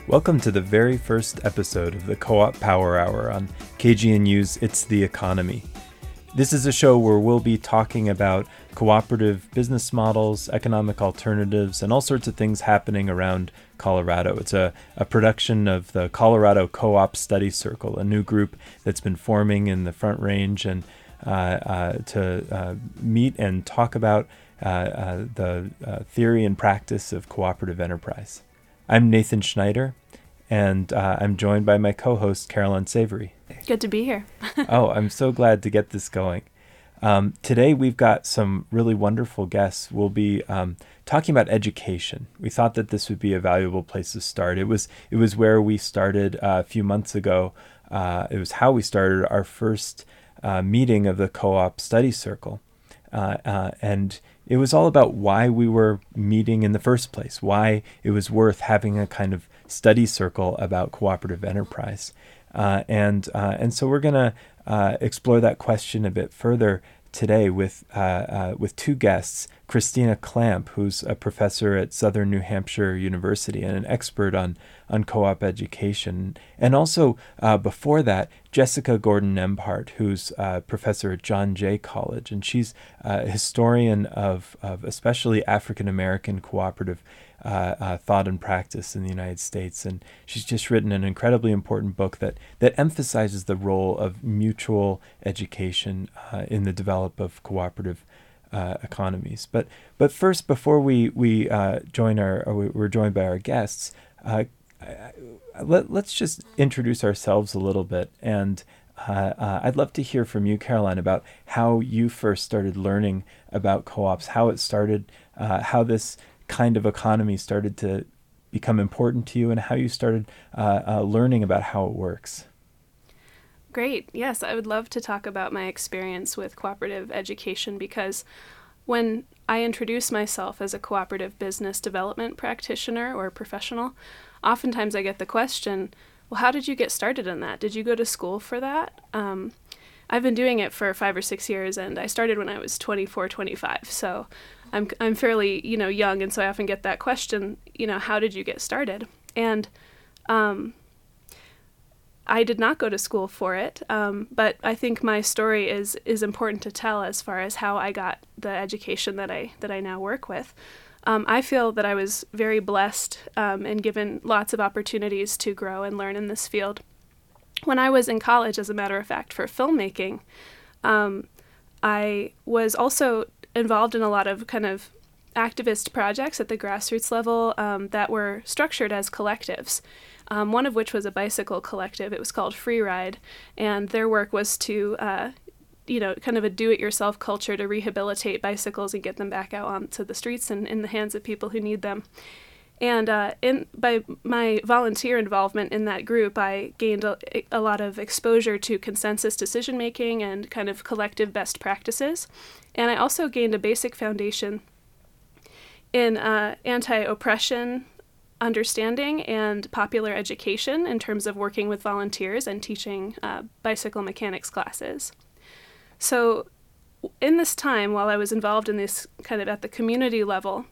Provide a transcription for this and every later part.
Welcome to the very first episode of the Co-op Power Hour on KGNU's It's the Economy. This is a show where we'll be talking about cooperative business models, economic alternatives, and all sorts of things happening around Colorado. It's a production of the Colorado Co-op Study Circle, a new group that's been forming in the Front Range and to meet and talk about the theory and practice of cooperative enterprise. I'm Nathan Schneider, and I'm joined by my co-host, Caroline Savory. Good to be here. Oh, I'm so glad to get this going. Today, we've got some really wonderful guests. We'll be talking about education. We thought that this would be a valuable place to start. It was where we started a few months ago. It was how we started our first meeting of the Co-op Study Circle. And it was all about why we were meeting in the first place, why it was worth having a kind of study circle about cooperative enterprise. And so we're going to explore that question a bit further today with two guests, Christina Clamp, who's a professor at Southern New Hampshire University and an expert on co-op education, and also before that, Jessica Gordon-Nembhard, who's a professor at John Jay College, and she's a historian of especially African-American cooperative thought and practice in the United States, and she's just written an incredibly important book that emphasizes the role of mutual education in the development of cooperative economies. But first, before we're joined by our guests, let's just introduce ourselves a little bit, and I'd love to hear from you, Caroline, about how you first started learning about co-ops, how it started, how this kind of economy started to become important to you, and how you started learning about how it works. Great. Yes, I would love to talk about my experience with cooperative education, because when I introduce myself as a cooperative business development practitioner or professional, oftentimes I get the question, well, how did you get started in that? Did you go to school for that? I've been doing it for 5 or 6 years, and I started when I was 24, 25. So I'm fairly, young, and so I often get that question, how did you get started? And I did not go to school for it, but I think my story is important to tell as far as how I got the education that I now work with. I feel that I was very blessed and given lots of opportunities to grow and learn in this field. When I was in college, as a matter of fact, for filmmaking, I was also involved in a lot of kind of activist projects at the grassroots level that were structured as collectives. One of which was a bicycle collective. It was called Free Ride, and their work was to, kind of a do-it-yourself culture to rehabilitate bicycles and get them back out onto the streets and in the hands of people who need them. And by my volunteer involvement in that group, I gained a lot of exposure to consensus decision-making and kind of collective best practices. And I also gained a basic foundation in anti-oppression understanding and popular education in terms of working with volunteers and teaching bicycle mechanics classes. So in this time, while I was involved in this kind of at the community level,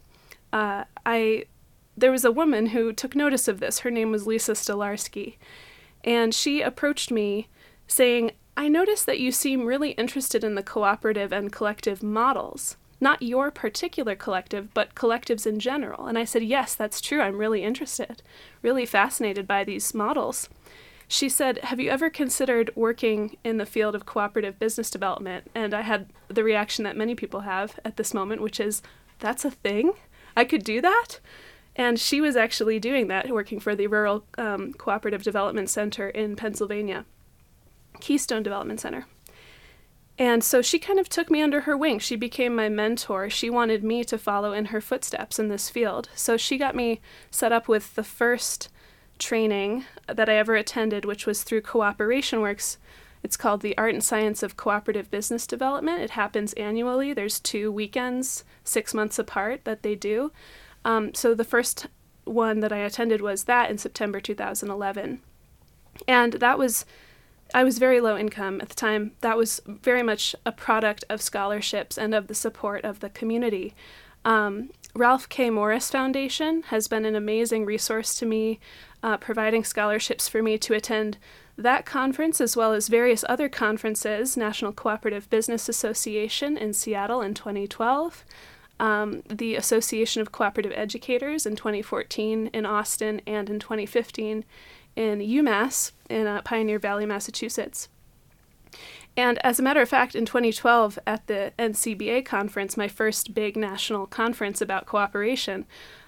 there was a woman who took notice of this. Her name was Lisa Stolarski, and she approached me saying, I noticed that you seem really interested in the cooperative and collective models. Not your particular collective, but collectives in general. And I said, yes, that's true. I'm really interested, really fascinated by these models. She said, have you ever considered working in the field of cooperative business development? And I had the reaction that many people have at this moment, which is, that's a thing? I could do that? And she was actually doing that, working for the Rural Cooperative Development Center in Pennsylvania, Keystone Development Center. And so she kind of took me under her wing. She became my mentor. She wanted me to follow in her footsteps in this field. So she got me set up with the first training that I ever attended, which was through Cooperation Works. It's called the Art and Science of Cooperative Business Development. It happens annually. There's 2 weekends, 6 months apart, that they do. So the first one that I attended was that in September 2011. And I was very low income at the time. That was very much a product of scholarships and of the support of the community. Ralph K. Morris Foundation has been an amazing resource to me, providing scholarships for me to attend that conference as well as various other conferences, National Cooperative Business Association in Seattle in 2012, the Association of Cooperative Educators in 2014 in Austin, and in 2015 in UMass in Pioneer Valley, Massachusetts. And as a matter of fact, in 2012 at the NCBA conference, my first big national conference about cooperation,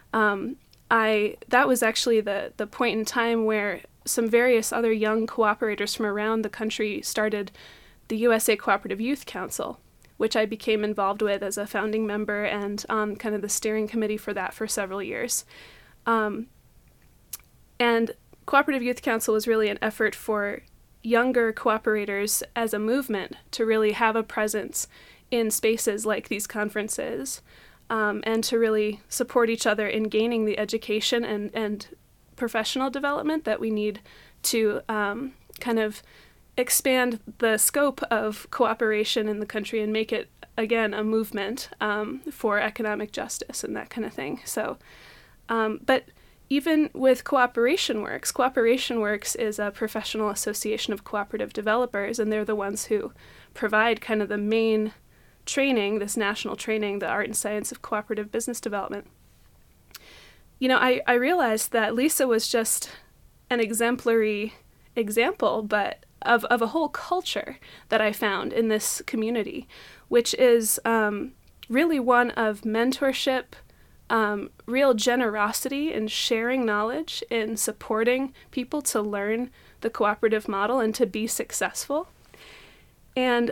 that was actually the point in time where some various other young cooperators from around the country started the USA Cooperative Youth Council, which I became involved with as a founding member and on kind of the steering committee for that for several years. And Cooperative Youth Council was really an effort for younger cooperators as a movement to really have a presence in spaces like these conferences, and to really support each other in gaining the education and professional development that we need to kind of expand the scope of cooperation in the country and make it, again, a movement for economic justice and that kind of thing. So, but even with Cooperation Works is a professional association of cooperative developers, and they're the ones who provide kind of the main training, this national training, the art and science of cooperative business development. You know, I realized that Lisa was just an exemplary example, but of a whole culture that I found in this community, which is really one of mentorship, real generosity in sharing knowledge, in supporting people to learn the cooperative model and to be successful. And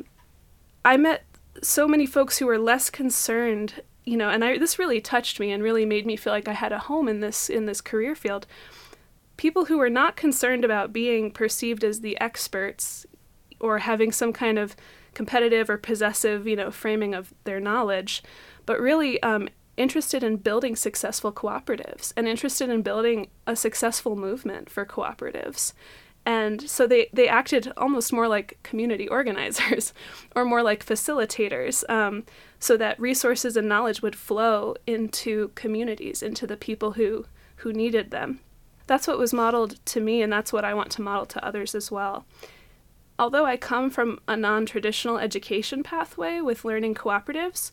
I met so many folks who were less concerned, you know, and this really touched me and really made me feel like I had a home in this career field. People who were not concerned about being perceived as the experts or having some kind of competitive or possessive, you know, framing of their knowledge, but really interested in building successful cooperatives and interested in building a successful movement for cooperatives. And so they acted almost more like community organizers or more like facilitators, so that resources and knowledge would flow into communities, into the people who needed them. That's what was modeled to me, and that's what I want to model to others as well. Although I come from a non-traditional education pathway with learning cooperatives,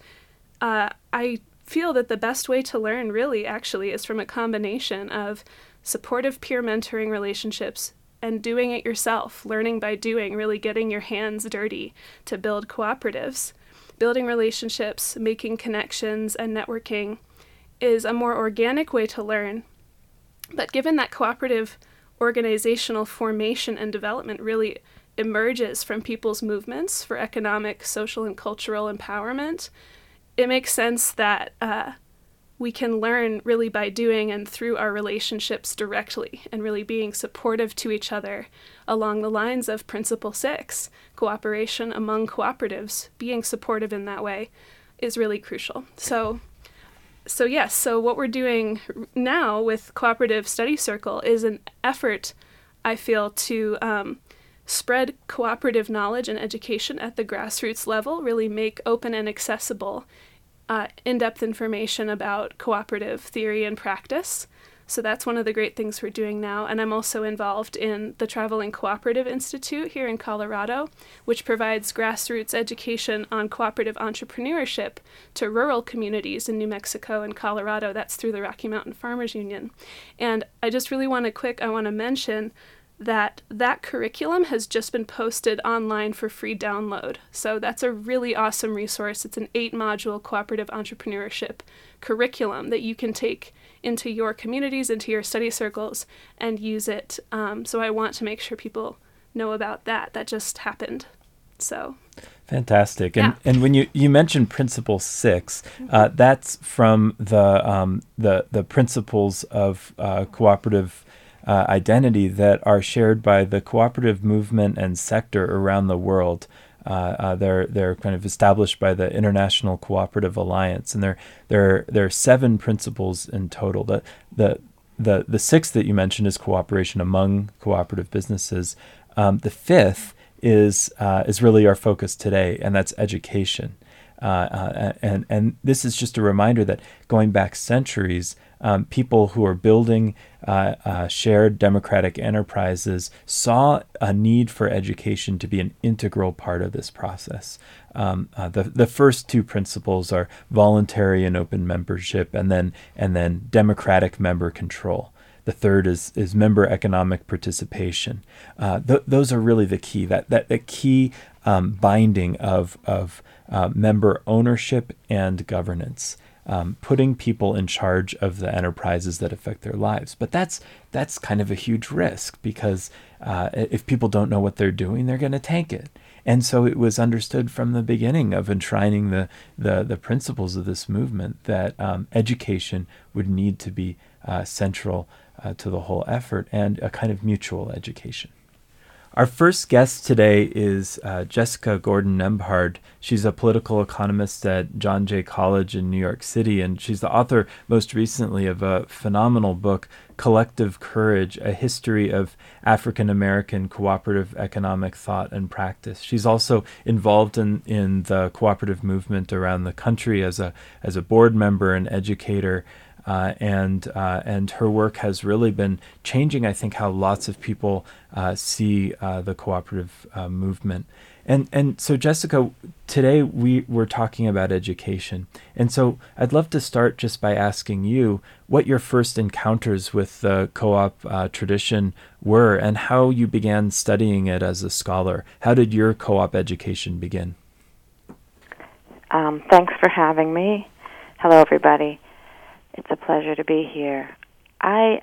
I feel that the best way to learn really actually is from a combination of supportive peer mentoring relationships and doing it yourself, learning by doing, really getting your hands dirty to build cooperatives. Building relationships, making connections, and networking is a more organic way to learn. But given that cooperative organizational formation and development really emerges from people's movements for economic, social, and cultural empowerment, it makes sense that we can learn really by doing and through our relationships directly and really being supportive to each other along the lines of Principle 6, cooperation among cooperatives. Being supportive in that way is really crucial. So what we're doing now with Cooperative Study Circle is an effort, I feel, to spread cooperative knowledge and education at the grassroots level, really make open and accessible in-depth information about cooperative theory and practice. So that's one of the great things we're doing now. And I'm also involved in the Traveling Cooperative Institute here in Colorado, which provides grassroots education on cooperative entrepreneurship to rural communities in New Mexico and Colorado. That's through the Rocky Mountain Farmers Union. And I just really want to mention that curriculum has just been posted online for free download. So that's a really awesome resource. It's an 8-module cooperative entrepreneurship curriculum that you can take into your communities, into your study circles, and use it. So I want to make sure people know about that. That just happened. So fantastic. And when you mentioned Principle 6, that's from the principles of cooperative identity that are shared by the cooperative movement and sector around the world. They're kind of established by the International Cooperative Alliance, and there are 7 principles in total. The 6th that you mentioned is cooperation among cooperative businesses. The 5th is really our focus today, and that's education. And this is just a reminder that going back centuries, people who are building shared democratic enterprises saw a need for education to be an integral part of this process. The first two principles are voluntary and open membership, and then democratic member control. The third is member economic participation. Those are really the key. That key binding of member ownership and governance. Putting people in charge of the enterprises that affect their lives. But that's kind of a huge risk, because if people don't know what they're doing, they're going to tank it. And so it was understood from the beginning of enshrining the principles of this movement that education would need to be central to the whole effort, and a kind of mutual education. Our first guest today is Jessica Gordon-Nembhard. She's a political economist at John Jay College in New York City, and she's the author most recently of a phenomenal book, Collective Courage, A History of African American Cooperative Economic Thought and Practice. She's also involved in the cooperative movement around the country as a board member and educator. And her work has really been changing, I think, how lots of people see the cooperative movement. And so, Jessica, today we're talking about education. And so I'd love to start just by asking you what your first encounters with the co-op tradition were, and how you began studying it as a scholar. How did your co-op education begin? Thanks for having me. Hello, everybody. It's a pleasure to be here. I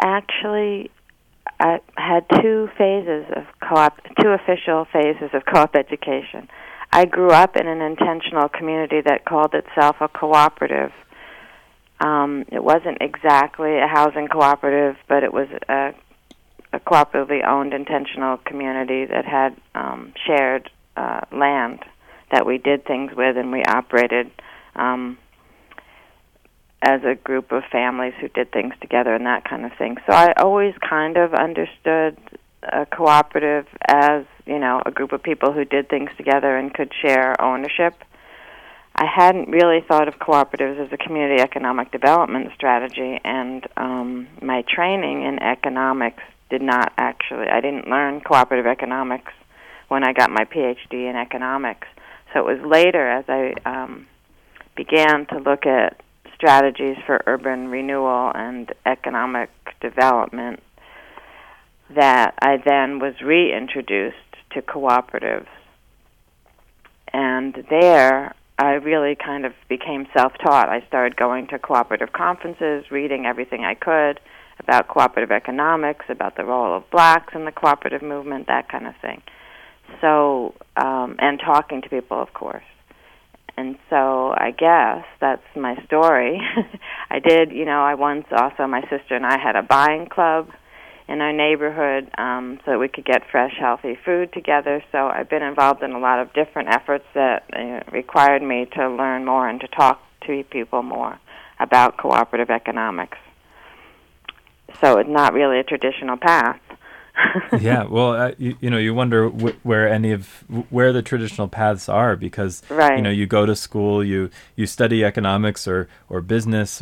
had two official phases of co-op education. I grew up in an intentional community that called itself a cooperative. It wasn't exactly a housing cooperative, but it was a cooperatively owned intentional community that had shared land that we did things with, and we operated as a group of families who did things together and that kind of thing. So I always kind of understood a cooperative as, a group of people who did things together and could share ownership. I hadn't really thought of cooperatives as a community economic development strategy, and my training in economics I didn't learn cooperative economics when I got my PhD in economics. So it was later, as I began to look at strategies for urban renewal and economic development, that I then was reintroduced to cooperatives. And there, I really kind of became self-taught. I started going to cooperative conferences, reading everything I could about cooperative economics, about the role of blacks in the cooperative movement, that kind of thing. So, and talking to people, of course. And so I guess that's my story. I once also, my sister and I had a buying club in our neighborhood so that we could get fresh, healthy food together. So I've been involved in a lot of different efforts that required me to learn more and to talk to people more about cooperative economics. So it's not really a traditional path. Yeah, well, you wonder where the traditional paths are, because right. You go to school, you study economics or business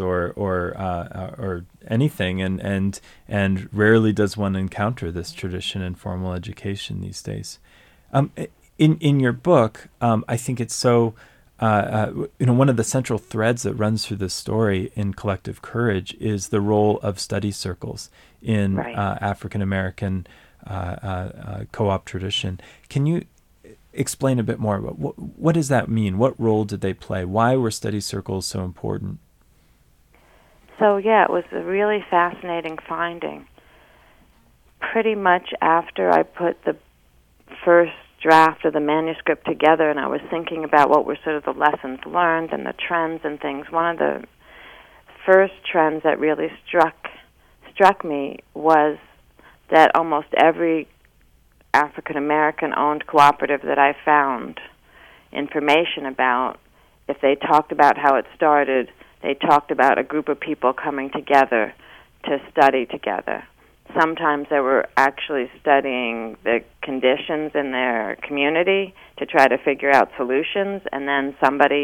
or anything, and rarely does one encounter this tradition in formal education these days. In your book, I think it's so. One of the central threads that runs through this story in Collective Courage is the role of study circles in right. African American co-op tradition. Can you explain a bit more about what does that mean? What role did they play? Why were study circles so important? So yeah, it was a really fascinating finding. Pretty much after I put the first draft of the manuscript together, and I was thinking about what were sort of the lessons learned and the trends and things, one of the first trends that really struck me was that almost every African American owned cooperative that I found information about, if they talked about how it started, they talked about a group of people coming together to study together. Sometimes they were actually studying the conditions in their community to try to figure out solutions, and then somebody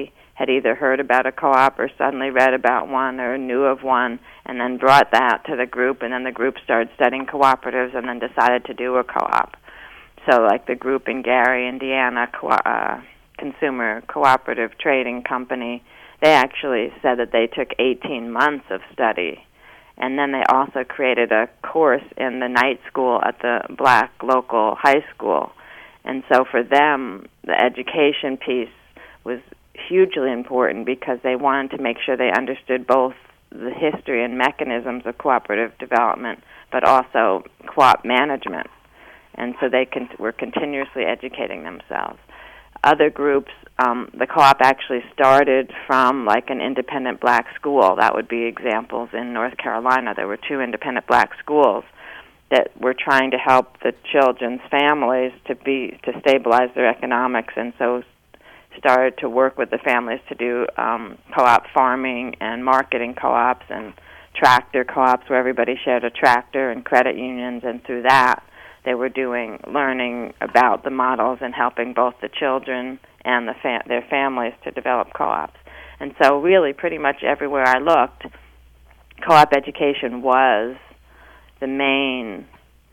had either heard about a co-op or suddenly read about one or knew of one, and then brought that to the group, and then the group started studying cooperatives and then decided to do a co-op. So like the group in Gary, Indiana, Consumer Cooperative Trading Company, they actually said that they took 18 months of study. And then they also created a course in the night school at the black local high school. And so for them, the education piece was hugely important because they wanted to make sure they understood both the history and mechanisms of cooperative development, but also co-op management. And so they were continuously educating themselves. Other groups, the co-op actually started from like an independent black school. That would be examples in North Carolina. There were 2 independent black schools that were trying to help the children's families to stabilize their economics, and so started to work with the families to do co-op farming and marketing co-ops and tractor co-ops where everybody shared a tractor, and credit unions, and through that they were learning about the models and helping both the children and their families to develop co-ops. And so really pretty much everywhere I looked, co-op education was the main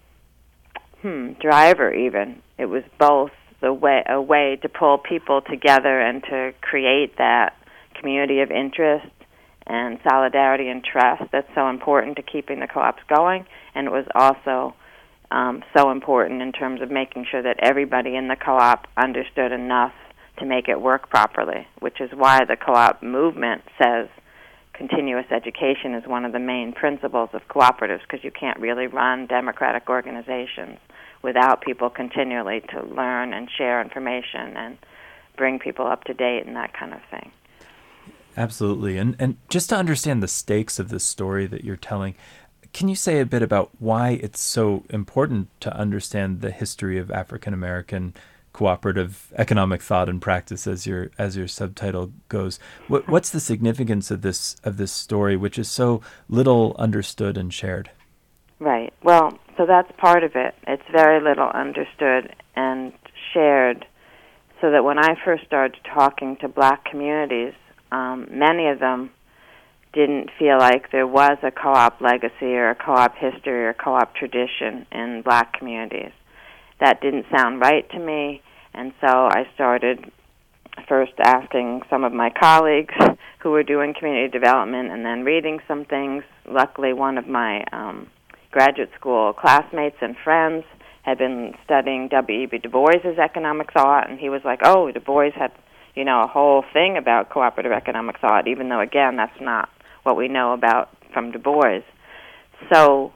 driver even. It was both a way to pull people together and to create that community of interest and solidarity and trust that's so important to keeping the co-ops going, and it was also so important in terms of making sure that everybody in the co-op understood enough to make it work properly, which is why the co-op movement says continuous education is one of the main principles of cooperatives, because you can't really run democratic organizations without people continually to learn and share information and bring people up to date and that kind of thing. Absolutely. And just to understand the stakes of this story that you're telling, can you say a bit about why it's so important to understand the history of African American cooperative economic thought and practice, as your subtitle goes? What's the significance of this story, which is so little understood and shared? Right. Well, so that's part of it. It's very little understood and shared, so that when I first started talking to black communities, many of them didn't feel like there was a co-op legacy or a co-op history or a co-op tradition in black communities. That didn't sound right to me, and so I started first asking some of my colleagues who were doing community development and then reading some things. Luckily, one of my graduate school classmates and friends had been studying W.E.B. Du Bois's economic thought, and he was like, oh, Du Bois had, a whole thing about cooperative economic thought, even though, again, that's not what we know about from Du Bois. So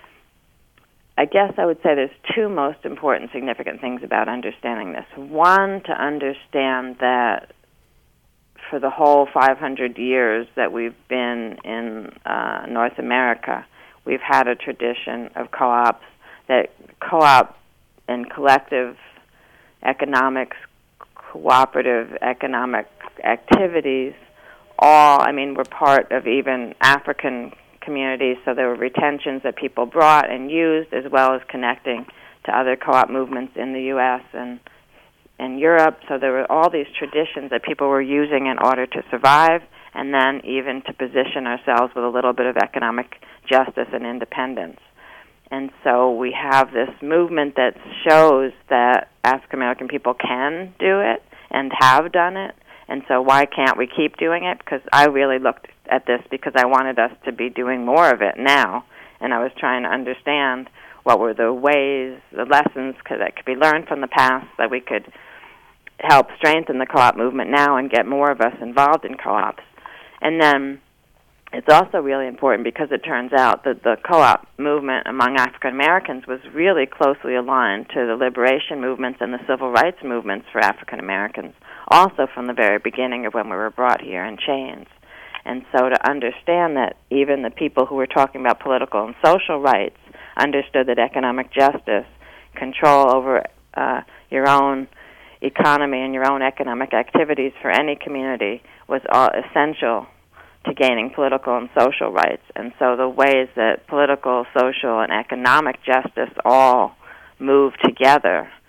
I guess I would say there's 2 most important significant things about understanding this. One, to understand that for the whole 500 years that we've been in North America, we've had a tradition of co-ops, that co-op and collective economics, cooperative economic activities, were part of even African communities, so there were retentions that people brought and used, as well as connecting to other co-op movements in the U.S. and Europe. So there were all these traditions that people were using in order to survive, and then even to position ourselves with a little bit of economic justice and independence. And so we have this movement that shows that African American people can do it and have done it. And so why can't we keep doing it? Because I really looked at this because I wanted us to be doing more of it now. And I was trying to understand what were the ways, the lessons that could be learned from the past that we could help strengthen the co-op movement now and get more of us involved in co-ops. And then it's also really important because it turns out that the co-op movement among African Americans was really closely aligned to the liberation movements and the civil rights movements for African Americans, also from the very beginning of when we were brought here in chains. And so to understand that even the people who were talking about political and social rights understood that economic justice, control over your own economy and your own economic activities for any community was essential to gaining political and social rights. And so the ways that political, social, and economic justice all move together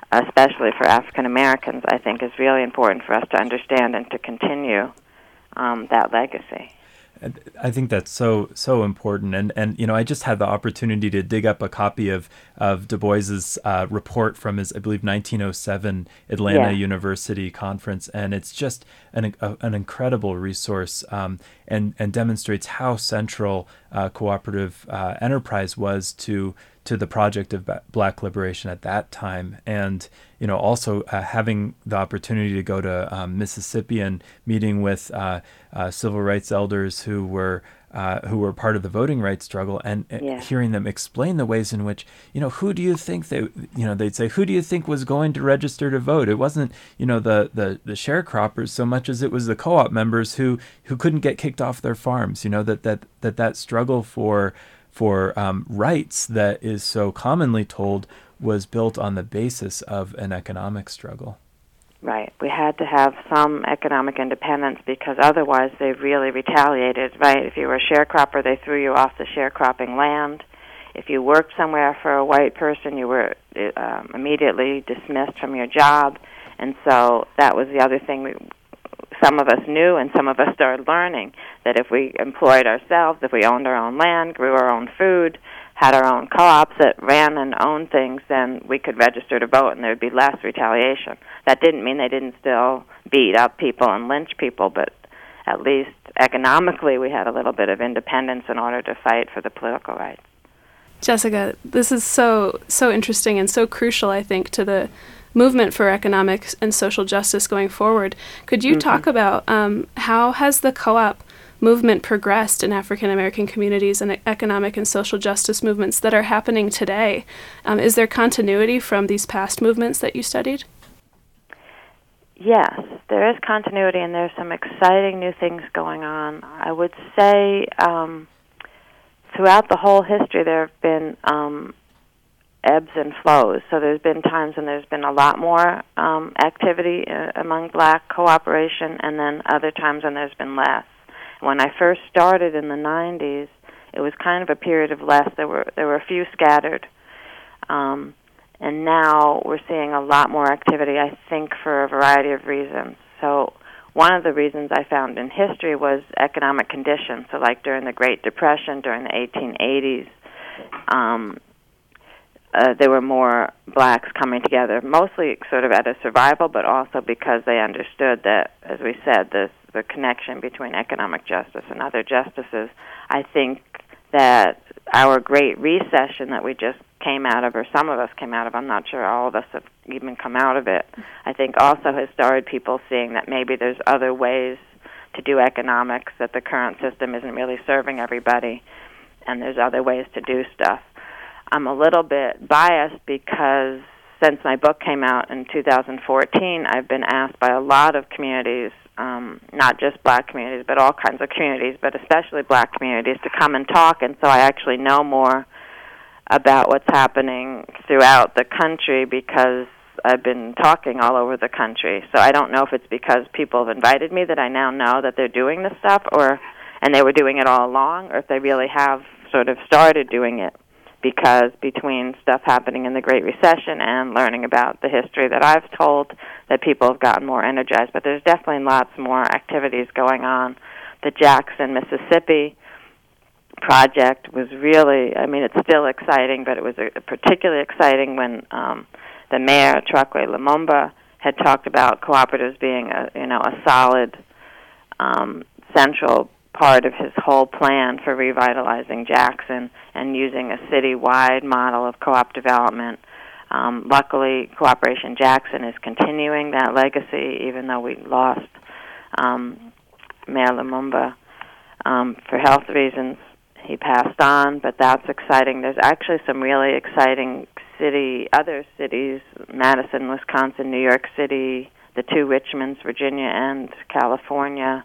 especially for African Americans, I think is really important for us to understand and to continue that legacy. I think that's so important, and I just had the opportunity to dig up a copy of Du Bois's report from his, I believe, 1907 Atlanta University conference, and it's just an incredible resource, and demonstrates how central cooperative enterprise was to the project of Black liberation at that time, and also having the opportunity to go to Mississippi and meeting with civil rights elders who were part of the voting rights struggle, and hearing them explain the ways in which, who do you think they'd say, who do you think was going to register to vote? It wasn't, the sharecroppers so much as it was the co-op members who couldn't get kicked off their farms. That struggle for rights that is so commonly told was built on the basis of an economic struggle. Right. We had to have some economic independence because otherwise they really retaliated, right? If you were a sharecropper, they threw you off the sharecropping land. If you worked somewhere for a white person, you were immediately dismissed from your job. And so that was the other thing some of us knew and some of us started learning, that if we employed ourselves, if we owned our own land, grew our own food, had our own co-ops that ran and owned things, then we could register to vote and there would be less retaliation. That didn't mean they didn't still beat up people and lynch people, but at least economically we had a little bit of independence in order to fight for the political rights. Jessica, this is so interesting and so crucial, I think, to the movement for economic and social justice going forward. Could you talk about how has the co-op movement progressed in African American communities and economic and social justice movements that are happening today? Is there continuity from these past movements that you studied? Yes, there is continuity, and there's some exciting new things going on. I would say throughout the whole history there have been ebbs and flows. So there's been times when there's been a lot more activity among Black cooperation, and then other times when there's been less. When I first started in the 90s, it was kind of a period of less. There were a few scattered. And now we're seeing a lot more activity, I think, for a variety of reasons. So one of the reasons I found in history was economic conditions. So like during the Great Depression, during the 1880s, there were more Blacks coming together, mostly sort of out of survival, but also because they understood that, as we said, the connection between economic justice and other justices. I think that our Great Recession that we just came out of, or some of us came out of, I'm not sure all of us have even come out of it, I think also has started people seeing that maybe there's other ways to do economics, that the current system isn't really serving everybody, and there's other ways to do stuff. I'm a little bit biased because since my book came out in 2014, I've been asked by a lot of communities, not just Black communities, but all kinds of communities, but especially Black communities, to come and talk, and so I actually know more about what's happening throughout the country because I've been talking all over the country. So I don't know if it's because people have invited me that I now know that they're doing this stuff, and they were doing it all along, or if they really have sort of started doing it. Because between stuff happening in the Great Recession and learning about the history that I've told, that people have gotten more energized. But there's definitely lots more activities going on. The Jackson, Mississippi project was really, it's still exciting, but it was particularly exciting when the mayor, Chokwe Lumumba, had talked about cooperatives being a solid central part of his whole plan for revitalizing Jackson and using a citywide model of co-op development. Luckily, Cooperation Jackson is continuing that legacy, even though we lost Mayor Lumumba for health reasons. He passed on, but that's exciting. There's actually some really exciting other cities, Madison, Wisconsin, New York City, the two Richmonds, Virginia and California.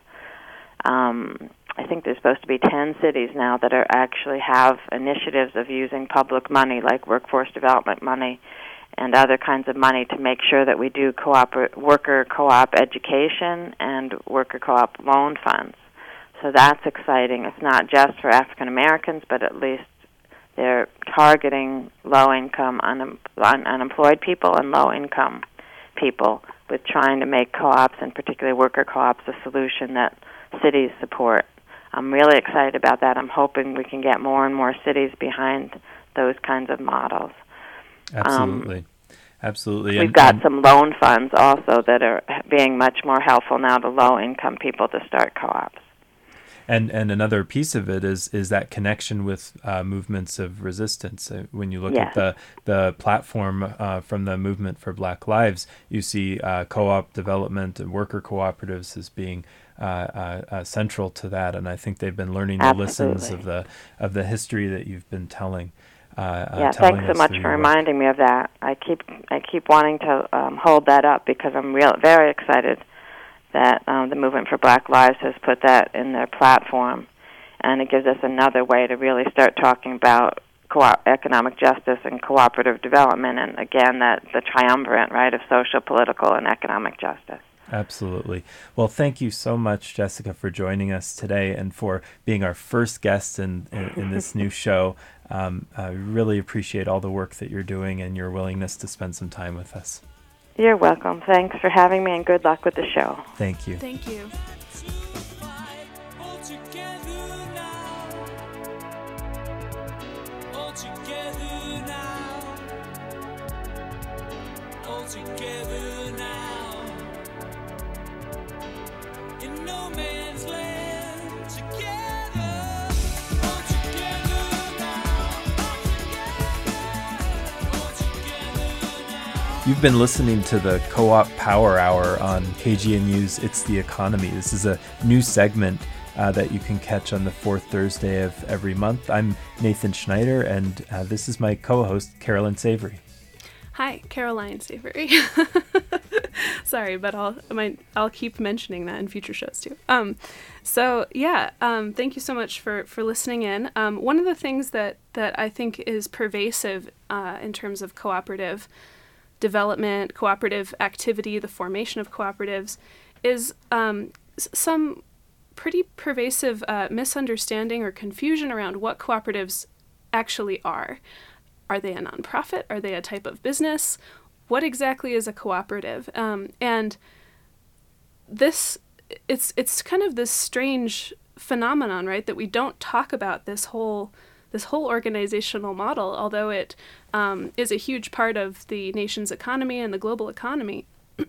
I think there's supposed to be 10 cities now that actually have initiatives of using public money, like workforce development money and other kinds of money, to make sure that we do worker co-op education and worker co-op loan funds. So that's exciting. It's not just for African Americans, but at least they're targeting low-income, unemployed people and low-income people with trying to make co-ops, and particularly worker co-ops, a solution that cities support. I'm really excited about that. I'm hoping we can get more and more cities behind those kinds of models. Absolutely. Absolutely. We've got some loan funds also that are being much more helpful now to low-income people to start co-ops. And another piece of it is that connection with movements of resistance. When you look Yes. at the platform from the Movement for Black Lives, you see co-op development and worker cooperatives as being central to that. And I think they've been learning the lessons of the history that you've been telling. Thanks so much for reminding me of that. I keep wanting to hold that up because I'm very excited that the Movement for Black Lives has put that in their platform, and it gives us another way to really start talking about economic justice and cooperative development, and again, that the triumvirate, right, of social, political, and economic justice. Absolutely. Well, thank you so much, Jessica, for joining us today and for being our first guest in this new show. I really appreciate all the work that you're doing and your willingness to spend some time with us. You're welcome. Thanks for having me, and good luck with the show. Thank you. Thank you. You've been listening to the Co-op Power Hour on KGNU's It's the Economy. This is a new segment that you can catch on the fourth Thursday of every month. I'm Nathan Schneider, and this is my co-host, Carolyn Savory. Hi, Caroline Savory. Sorry, but I'll keep mentioning that in future shows too. Thank you so much for listening in. One of the things that I think is pervasive in terms of cooperative development, cooperative activity, the formation of cooperatives, is some pretty pervasive misunderstanding or confusion around what cooperatives actually are. Are they a nonprofit? Are they a type of business? What exactly is a cooperative? And this, it's kind of this strange phenomenon, right? That we don't talk about this whole organizational model, although it is a huge part of the nation's economy and the global economy.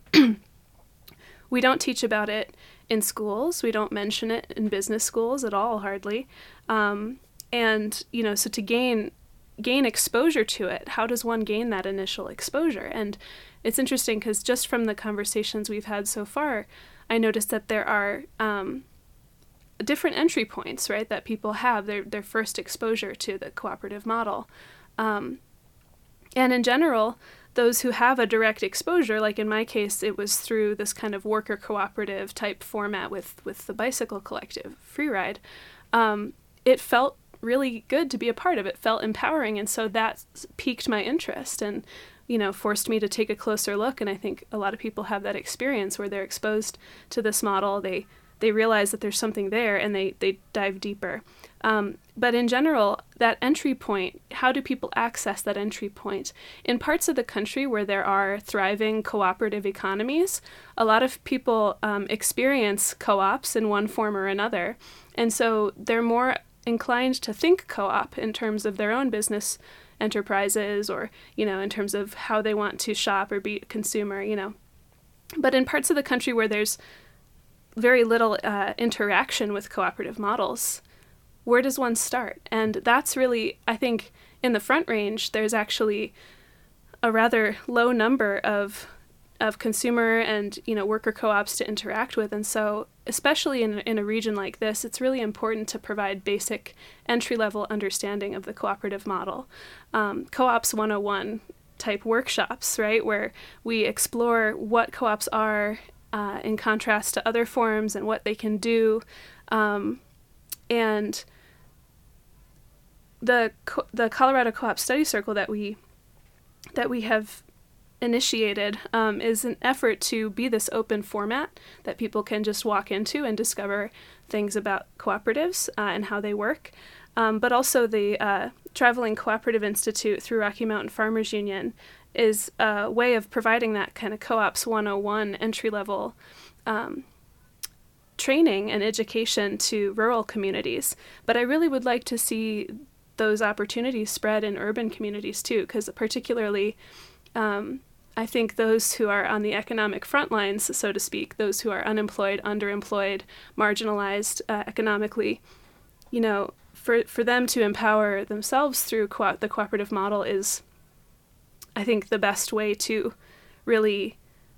We don't teach about it in schools. We don't mention it in business schools at all, hardly. So to gain exposure to it, how does one gain that initial exposure? And it's interesting because just from the conversations we've had so far, I noticed that there are different entry points, right, that people have their first exposure to the cooperative model. And in general, those who have a direct exposure, like in my case, it was through this kind of worker cooperative type format with the Bicycle Collective, Freeride, it felt really good to be a part of. It felt empowering, and so that piqued my interest and forced me to take a closer look. And I think a lot of people have that experience where they're exposed to this model, they realize that there's something there, and they dive deeper. But in general, that entry point, how do people access that entry point? In parts of the country where there are thriving cooperative economies, a lot of people experience co-ops in one form or another. And so they're more inclined to think co-op in terms of their own business enterprises, or, in terms of how they want to shop or be a consumer, But in parts of the country where there's very little interaction with cooperative models, where does one start? And that's really, I think, in the Front Range, there's actually a rather low number of consumer and worker co-ops to interact with. And so, especially in a region like this, it's really important to provide basic entry-level understanding of the cooperative model. Co-ops 101 type workshops, right, where we explore what co-ops are in contrast to other forms and what they can do. And the Colorado Co-op Study Circle that we have initiated is an effort to be this open format that people can just walk into and discover things about cooperatives and how they work. but also the Traveling Cooperative Institute through Rocky Mountain Farmers Union is a way of providing that kind of Co-ops 101 entry-level training and education to rural communities. But I really would like to see those opportunities spread in urban communities too, because particularly I think those who are on the economic front lines, so to speak, those who are unemployed, underemployed, marginalized economically, for them to empower themselves through the cooperative model is, I think, the best way to really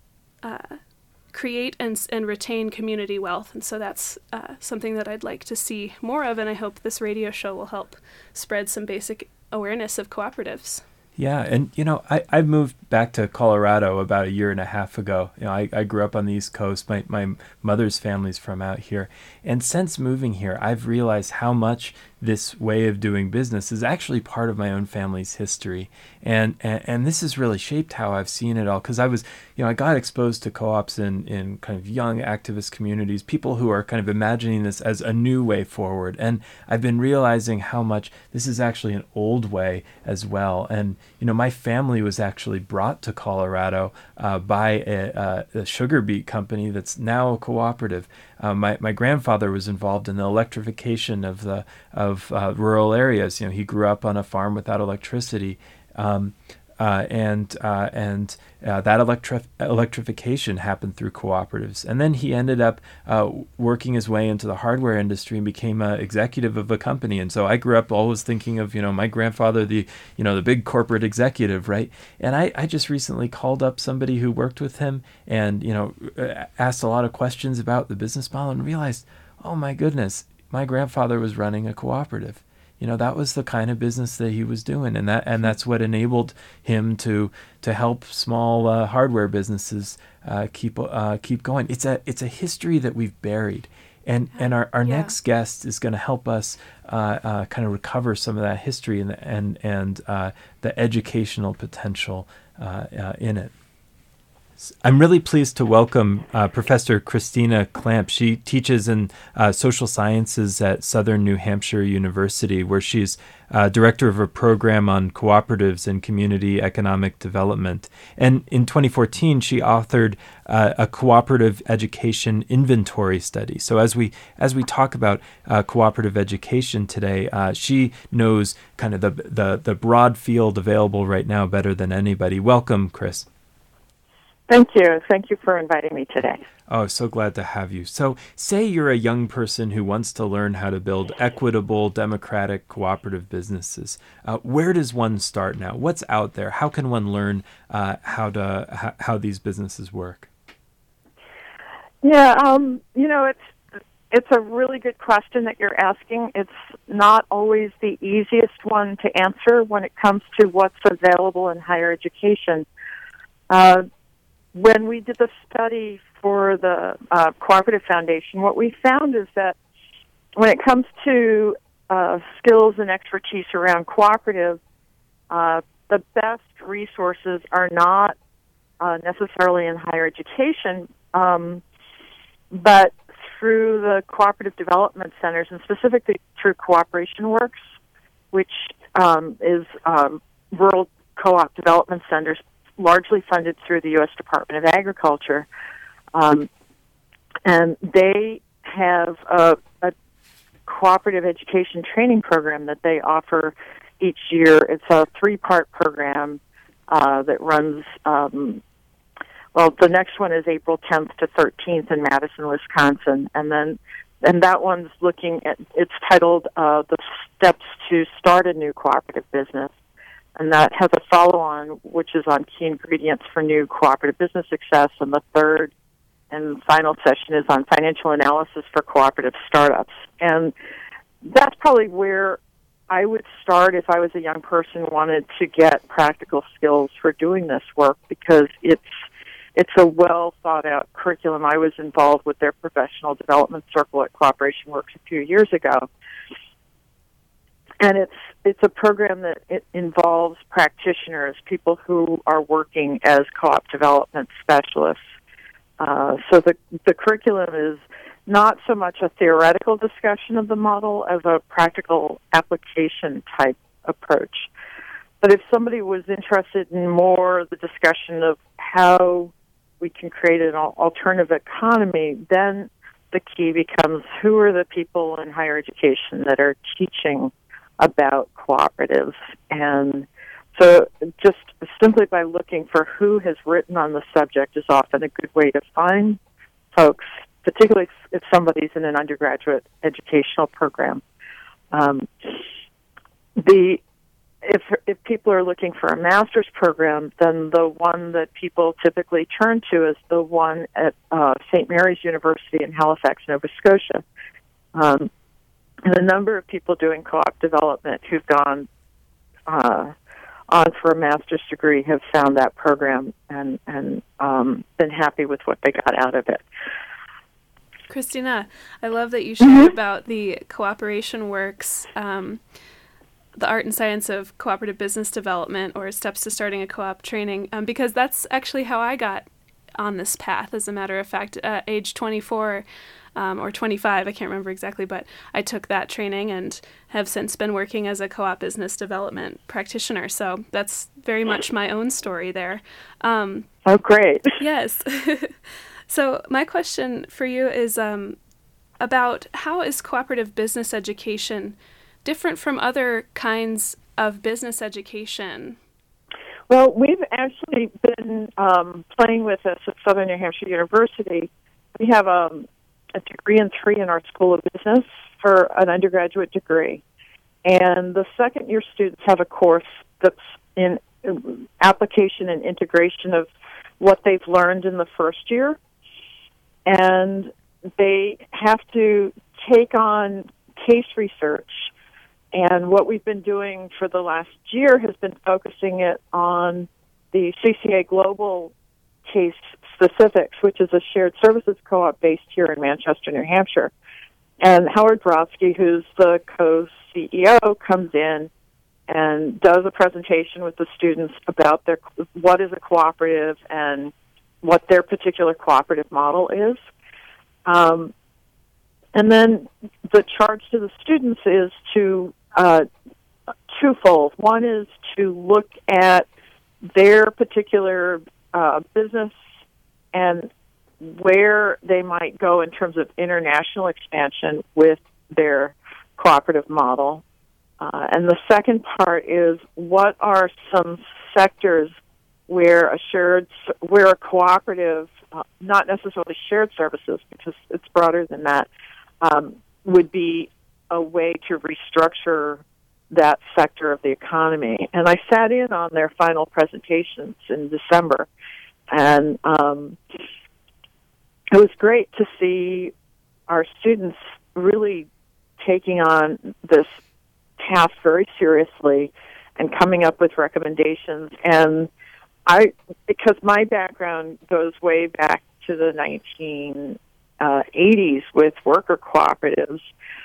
create and retain community wealth. And so that's something that I'd like to see more of, and I hope this radio show will help spread some basic awareness of cooperatives. Yeah, and I moved back to Colorado about 1.5 years ago. I grew up on the East Coast. My mother's family's from out here, and since moving here, I've realized how much this way of doing business is actually part of my own family's history, and this has really shaped how I've seen it all. Because I got exposed to co-ops in kind of young activist communities, people who are kind of imagining this as a new way forward, and I've been realizing how much this is actually an old way as well. And my family was actually brought to Colorado by a sugar beet company that's now a cooperative. My grandfather was involved in the electrification of rural areas. He grew up on a farm without electricity, and that electrification happened through cooperatives. And then he ended up working his way into the hardware industry and became an executive of a company. And so I grew up always thinking of my grandfather, the big corporate executive, right? And I just recently called up somebody who worked with him and asked a lot of questions about the business model and realized, oh my goodness, my grandfather was running a cooperative. That was the kind of business that he was doing, and that's what enabled him to help small hardware businesses keep going. It's a history that we've buried, and our next guest is going to help us kind of recover some of that history and the educational potential in it. I'm really pleased to welcome Professor Christina Clamp. She teaches in social sciences at Southern New Hampshire University, where she's director of a program on cooperatives and community economic development. And in 2014, she authored a cooperative education inventory study. So as we talk about cooperative education today, she knows kind of the broad field available right now better than anybody. Welcome, Chris. Thank you. Thank you for inviting me today. Oh, so glad to have you. So say you're a young person who wants to learn how to build equitable, democratic, cooperative businesses. Where does one start now? What's out there? How can one learn how these businesses work? Yeah, it's a really good question that you're asking. It's not always the easiest one to answer when it comes to what's available in higher education. When we did the study for the Cooperative Foundation, what we found is that when it comes to skills and expertise around cooperative, the best resources are not necessarily in higher education, but through the cooperative development centers, and specifically through Cooperation Works, which is rural co-op development centers largely funded through the U.S. Department of Agriculture. And they have a cooperative education training program that they offer each year. It's a 3-part program that runs, the next one is April 10th to 13th in Madison, Wisconsin. And that one's it's titled The Steps to Start a New Cooperative Business. And that has a follow-on, which is on key ingredients for new cooperative business success. And the third and final session is on financial analysis for cooperative startups. And that's probably where I would start if I was a young person who wanted to get practical skills for doing this work, because it's a well-thought-out curriculum. I was involved with their professional development circle at Cooperation Works a few years ago. And it's a program that it involves practitioners, people who are working as co-op development specialists. So the curriculum is not so much a theoretical discussion of the model as a practical application type approach. But if somebody was interested in more the discussion of how we can create an alternative economy, then the key becomes who are the people in higher education that are teaching about cooperatives. And so just simply by looking for who has written on the subject is often a good way to find folks, particularly if somebody's in an undergraduate educational program. If people are looking for a master's program, then the one that people typically turn to is the one at St. Mary's University in Halifax, Nova Scotia. And a number of people doing co-op development who've gone on for a master's degree have found that program and been happy with what they got out of it. Christina, I love that you shared about the Cooperation Works, the art and science of cooperative business development, or steps to starting a co-op training, because that's actually how I got on this path. As a matter of fact, age 24 or 25, I can't remember exactly, but I took that training and have since been working as a co-op business development practitioner. So that's very much my own story there. Oh, great. Yes. So my question for you is about how is cooperative business education different from other kinds of business education? Well, we've actually been playing with this at Southern New Hampshire University. We have a degree in 3 in our School of Business for an undergraduate degree. And the second-year students have a course that's in application and integration of what they've learned in the first year. And they have to take on case research. And what we've been doing for the last year has been focusing it on the CCA Global Case Specifics, which is a shared services co-op based here in Manchester, New Hampshire. And Howard Brodsky, who's the co-CEO, comes in and does a presentation with the students about what is a cooperative and what their particular cooperative model is. And then the charge to the students is to twofold. One is to look at their particular business and where they might go in terms of international expansion with their cooperative model. And the second part is what are some sectors where a cooperative, not necessarily shared services because it's broader than that, would be a way to restructure that sector of the economy. And I sat in on their final presentations in December, and it was great to see our students really taking on this task very seriously and coming up with recommendations. And because my background goes way back to the 1980s with worker cooperatives,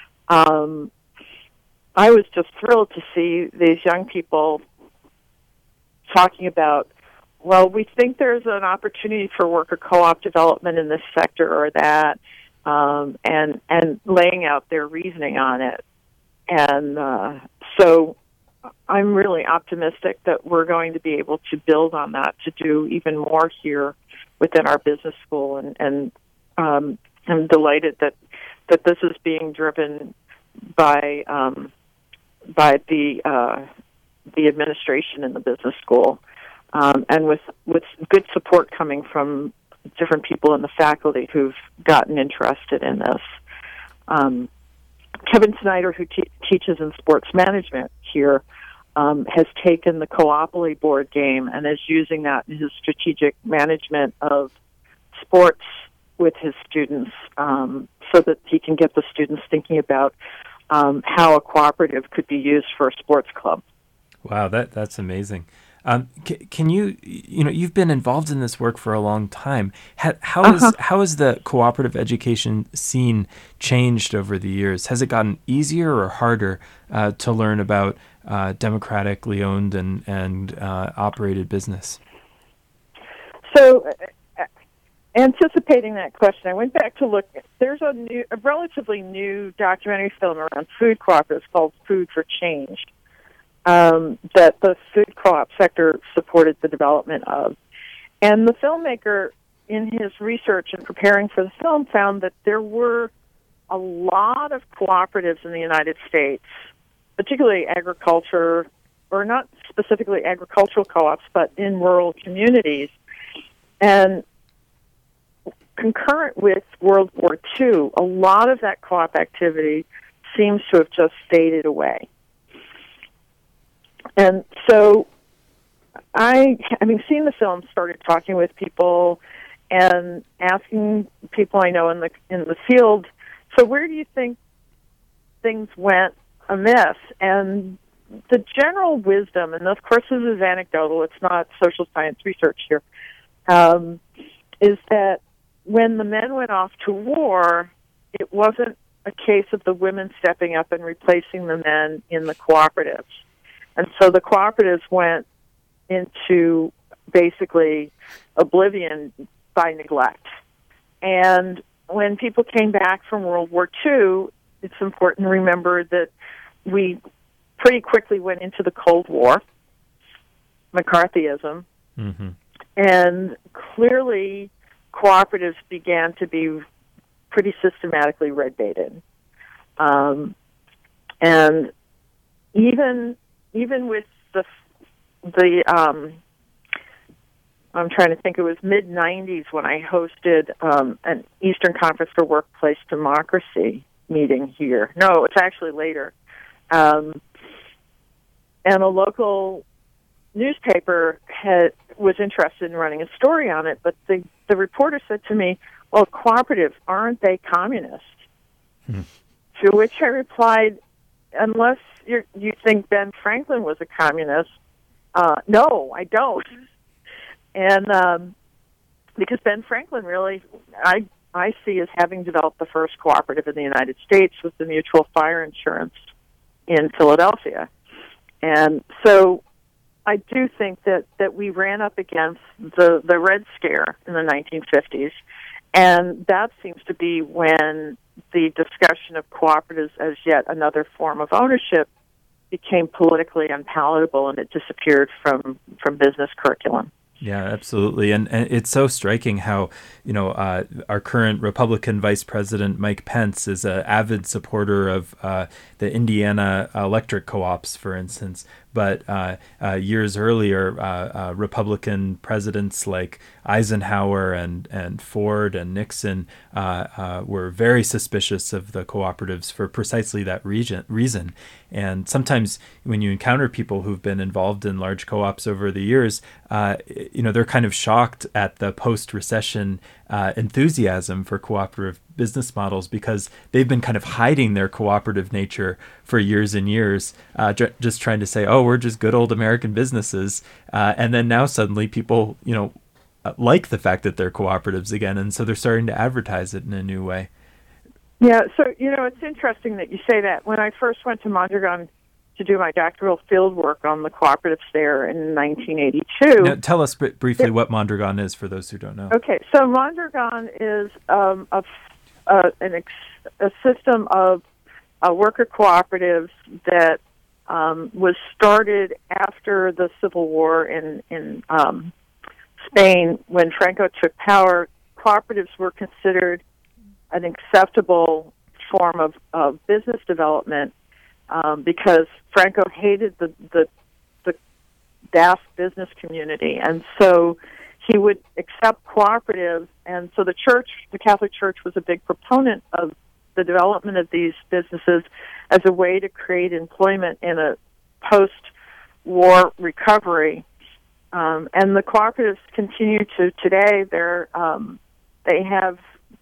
I was just thrilled to see these young people talking about, well, we think there's an opportunity for worker co-op development in this sector or that, and laying out their reasoning on it. And so I'm really optimistic that we're going to be able to build on that to do even more here within our business school. And I'm delighted that this is being driven by the administration in the business school, and with good support coming from different people in the faculty who've gotten interested in this. Kevin Snyder, who teaches in sports management here, has taken the Coopoly board game and is using that in his strategic management of sports with his students, so that he can get the students thinking about how a cooperative could be used for a sports club. Wow, that's amazing. Can you've been involved in this work for a long time. How has the cooperative education scene changed over the years? Has it gotten easier or harder to learn about democratically owned and operated business? So anticipating that question, I went back to look. There's a relatively new documentary film around food cooperatives called Food for Change that the food co-op sector supported the development of. And the filmmaker, in his research and preparing for the film, found that there were a lot of cooperatives in the United States, particularly agriculture, or not specifically agricultural co-ops, but in rural communities. And concurrent with World War II, a lot of that co-op activity seems to have just faded away. And so I, having seen the film, started talking with people and asking people I know in the field, so where do you think things went amiss? And the general wisdom, and of course this is anecdotal, it's not social science research here, is that when the men went off to war, it wasn't a case of the women stepping up and replacing the men in the cooperatives. And so the cooperatives went into basically oblivion by neglect. And when people came back from World War II, it's important to remember that we pretty quickly went into the Cold War, McCarthyism, and clearly cooperatives began to be pretty systematically red-baited. And even with the I'm trying to think, it was mid-'90s when I hosted an Eastern Conference for Workplace Democracy meeting here. No, it's actually later. And a local newspaper was interested in running a story on it, but the reporter said to me, well, cooperatives, aren't they communist? To which I replied, unless you think Ben Franklin was a communist, no, I don't. And because Ben Franklin really, I see as having developed the first cooperative in the United States with the Mutual Fire Insurance in Philadelphia. And so I do think that we ran up against the Red Scare in the 1950s, and that seems to be when the discussion of cooperatives as yet another form of ownership became politically unpalatable, and it disappeared from business curriculum. Yeah, absolutely. And it's so striking how, our current Republican Vice President, Mike Pence, is an avid supporter of the Indiana electric co-ops, for instance. But years earlier, Republican presidents like Eisenhower and Ford and Nixon were very suspicious of the cooperatives for precisely that reason. And sometimes when you encounter people who've been involved in large co-ops over the years, they're kind of shocked at the post-recession enthusiasm for cooperative business models because they've been kind of hiding their cooperative nature for years and years, just trying to say, oh, we're just good old American businesses. And then now suddenly people, like the fact that they're cooperatives again. And so they're starting to advertise it in a new way. Yeah, so, it's interesting that you say that. When I first went to Mondragon to do my doctoral field work on the cooperatives there in 1982. Now, tell us briefly what Mondragon is for those who don't know. Okay, so Mondragon is a system of worker cooperatives that was started after the Civil War in Spain. When Franco took power, cooperatives were considered an acceptable form of business development because Franco hated the daft business community, and so he would accept cooperatives. And so the Catholic Church, was a big proponent of the development of these businesses as a way to create employment in a post-war recovery. And the cooperatives continue to today. They have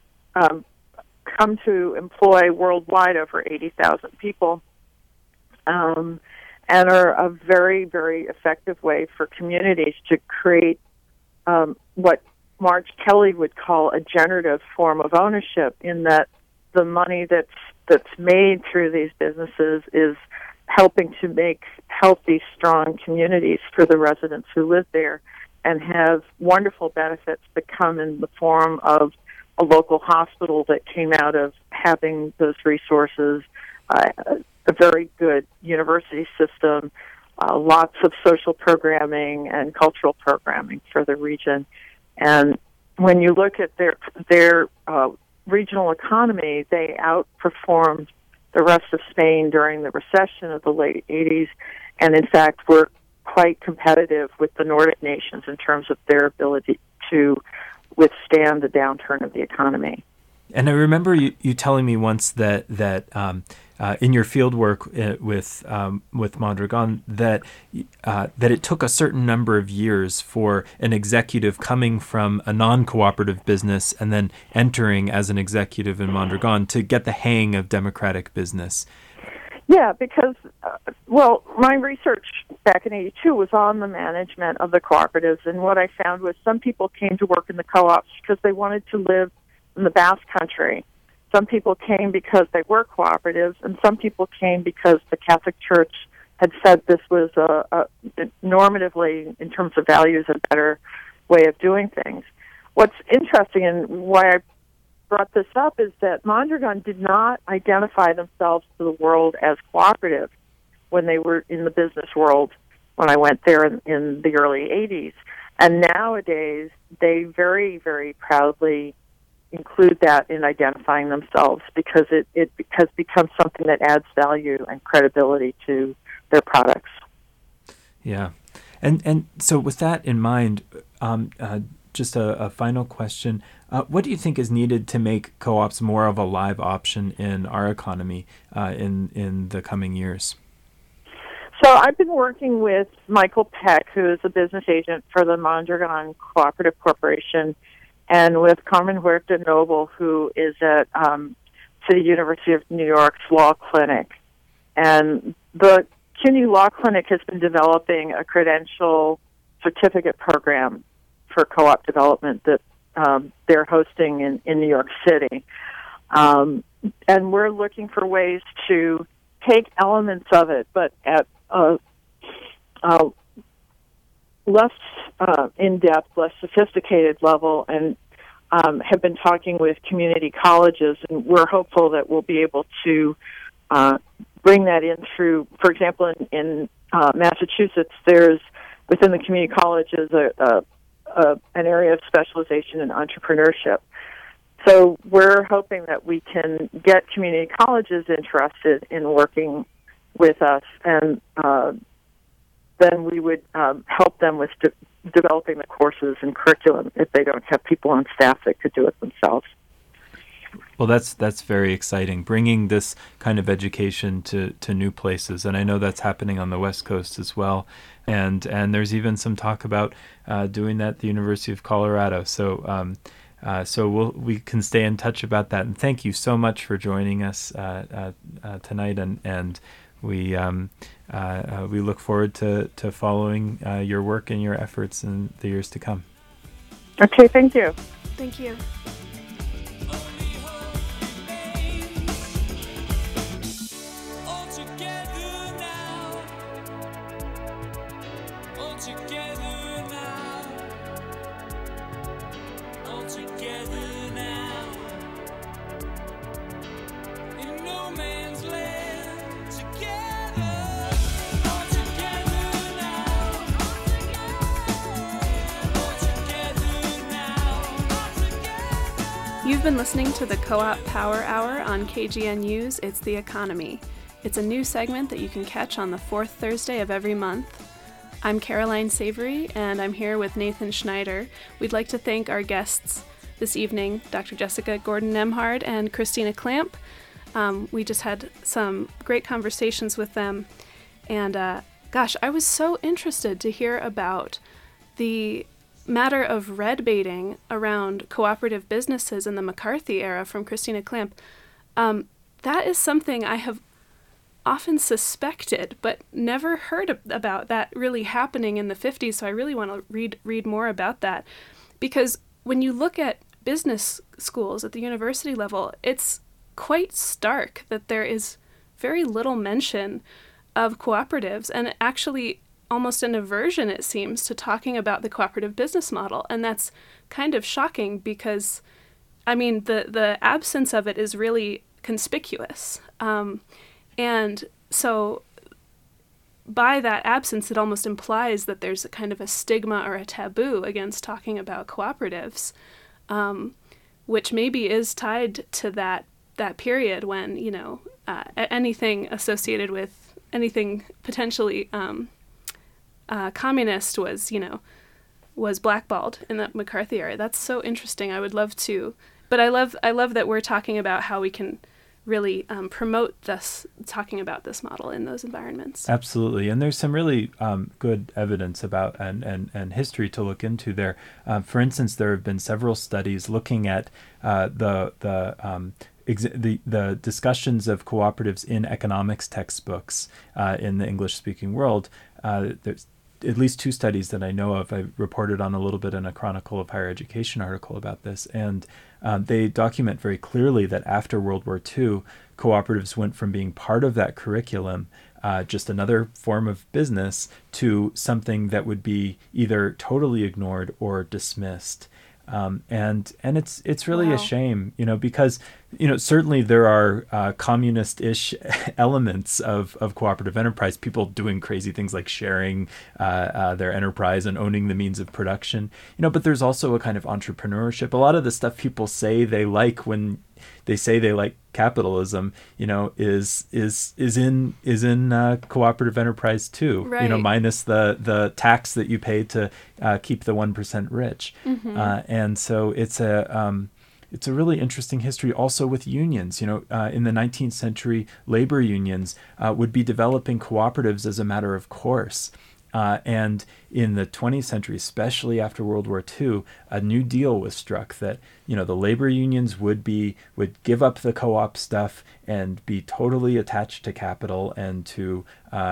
come to employ worldwide over 80,000 people, and are a very, very effective way for communities to create what Marge Kelly would call a generative form of ownership, in that the money that's made through these businesses is helping to make healthy, strong communities for the residents who live there. and have wonderful benefits that come in the form of a local hospital that came out of having those resources, a very good university system, lots of social programming and cultural programming for the region. And when you look at their regional economy, they outperformed the rest of Spain during the recession of the late 80s, and in fact were quite competitive with the Nordic nations in terms of their ability to withstand the downturn of the economy. And I remember you telling me once that in your field work with Mondragon that it took a certain number of years for an executive coming from a non-cooperative business and then entering as an executive in Mondragon to get the hang of democratic business. Yeah, because, my research back in 82 was on the management of the cooperatives, and what I found was some people came to work in the co-ops because they wanted to live in the Basque Country. Some people came because they were cooperatives, and some people came because the Catholic Church had said this was normatively, in terms of values, a better way of doing things. What's interesting and why I brought this up is that Mondragon did not identify themselves to the world as cooperative when they were in the business world when I went there in the early 80s. And nowadays, they very, very proudly include that in identifying themselves because it has become something that adds value and credibility to their products. Yeah. And so with that in mind, just a final question. What do you think is needed to make co-ops more of a live option in our economy in the coming years? So I've been working with Michael Peck, who is a business agent for the Mondragon Cooperative Corporation, and with Carmen Huerta Noble, who is at City University of New York's Law Clinic. And the CUNY Law Clinic has been developing a credential certificate program for co-op development that they're hosting in New York City. And we're looking for ways to take elements of it, but at a less in-depth, less sophisticated level, and have been talking with community colleges, and we're hopeful that we'll be able to bring that in through, for example, in Massachusetts, there's, within the community colleges, an area of specialization in entrepreneurship. So we're hoping that we can get community colleges interested in working with us, and then we would help them with developing the courses and curriculum if they don't have people on staff that could do it themselves. Well, that's very exciting, bringing this kind of education to new places, and I know that's happening on the West Coast as well. And there's even some talk about doing that at the University of Colorado. So we can stay in touch about that. And thank you so much for joining us tonight. And we look forward to following your work and your efforts in the years to come. Okay, thank you. Thank you. You've been listening to the Co-op Power Hour on KGNU's It's the Economy. It's a new segment that you can catch on the fourth Thursday of every month. I'm Caroline Savory, and I'm here with Nathan Schneider. We'd like to thank our guests this evening, Dr. Jessica Gordon-Nemhard and Christina Clamp. We just had some great conversations with them, and I was so interested to hear about the matter of red baiting around cooperative businesses in the McCarthy era from Christina Clamp. That is something I have often suspected, but never heard about that really happening in the 50s, so I really want to read more about that. Because when you look at business schools at the university level, it's quite stark that there is very little mention of cooperatives, and actually almost an aversion, it seems, to talking about the cooperative business model. And that's kind of shocking because, I mean, the absence of it is really conspicuous. And so by that absence, it almost implies that there's a kind of a stigma or a taboo against talking about cooperatives, which maybe is tied to that period when, anything associated with anything potentially communist was blackballed in the McCarthy era. That's so interesting. I would love to, but I love that we're talking about how we can really promote talking about this model in those environments. Absolutely. And there's some really good evidence about and history to look into there. For instance, there have been several studies looking at the discussions of cooperatives in economics textbooks in the English-speaking world. There's at least 2 studies that I know of. I reported on a little bit in a Chronicle of Higher Education article about this, and they document very clearly that after World War II, cooperatives went from being part of that curriculum, just another form of business, to something that would be either totally ignored or dismissed. And it's really a shame, because, certainly there are communist-ish elements of cooperative enterprise, people doing crazy things like sharing their enterprise and owning the means of production, but there's also a kind of entrepreneurship. A lot of the stuff people say they like when they say they like capitalism, is in cooperative enterprise too, right. Minus the tax that you pay to keep the 1% rich. Mm-hmm. And so it's a really interesting history also with unions. In the 19th century, labor unions would be developing cooperatives as a matter of course. And in the 20th century, especially after World War II, a new deal was struck that, the labor unions would give up the co-op stuff and be totally attached to capital and to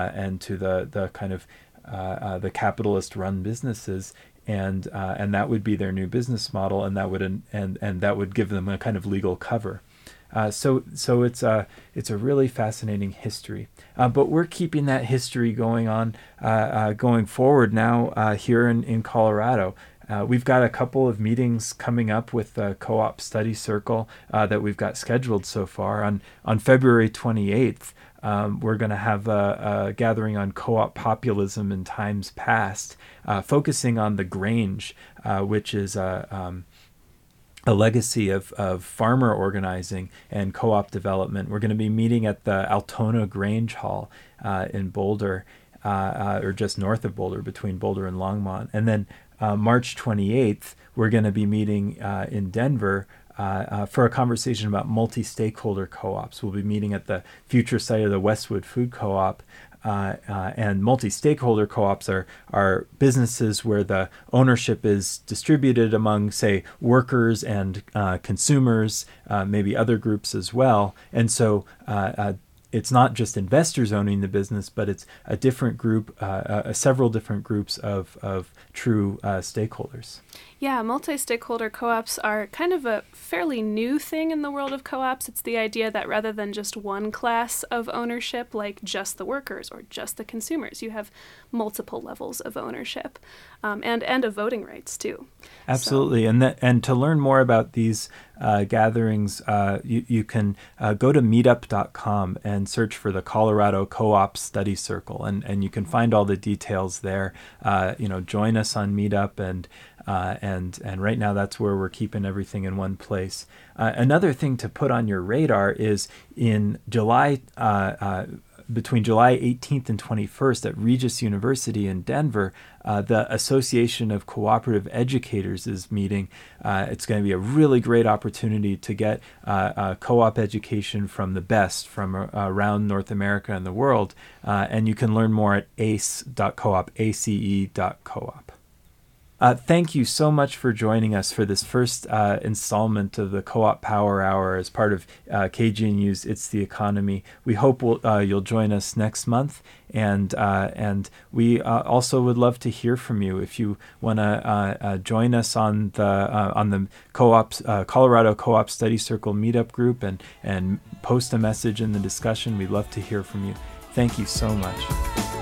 the kind of the capitalist run businesses. And that would be their new business model, and that would give them a kind of legal cover. So it's a really fascinating history. But we're keeping that history going on, going forward now here in Colorado. We've got a couple of meetings coming up with the Co-op Study Circle that we've got scheduled so far. On February 28th, we're going to have a gathering on co-op populism in times past, focusing on the Grange, which is a legacy of farmer organizing and co-op development. We're going to be meeting at the Altona Grange Hall in Boulder, or just north of Boulder, between Boulder and Longmont. And then March 28th, we're going to be meeting in Denver for a conversation about multi-stakeholder co-ops. We'll be meeting at the future site of the Westwood Food Co-op. And multi-stakeholder co-ops are businesses where the ownership is distributed among, say, workers and consumers, maybe other groups as well. And so it's not just investors owning the business, but it's a different group, several different groups of true stakeholders. Yeah, multi-stakeholder co-ops are kind of a fairly new thing in the world of co-ops. It's the idea that rather than just one class of ownership, like just the workers or just the consumers, you have multiple levels of ownership, and of voting rights too. Absolutely, so. And to learn more about these gatherings, you can go to meetup.com and search for the Colorado Co-op Study Circle, and you can find all the details there. Join us on Meetup, and right now that's where we're keeping everything in one place. Another thing to put on your radar is in July, between July 18th and 21st at Regis University in Denver, the Association of Cooperative Educators is meeting. It's going to be a really great opportunity to get co-op education from the best from around North America and the world. And you can learn more at ace.coop, ace.coop. Thank you so much for joining us for this first installment of the Co-op Power Hour as part of KGNU's It's the Economy. We hope you'll join us next month, and we also would love to hear from you. If you want to join us on the Co-op Colorado Co-op Study Circle Meetup group and post a message in the discussion, we'd love to hear from you. Thank you so much.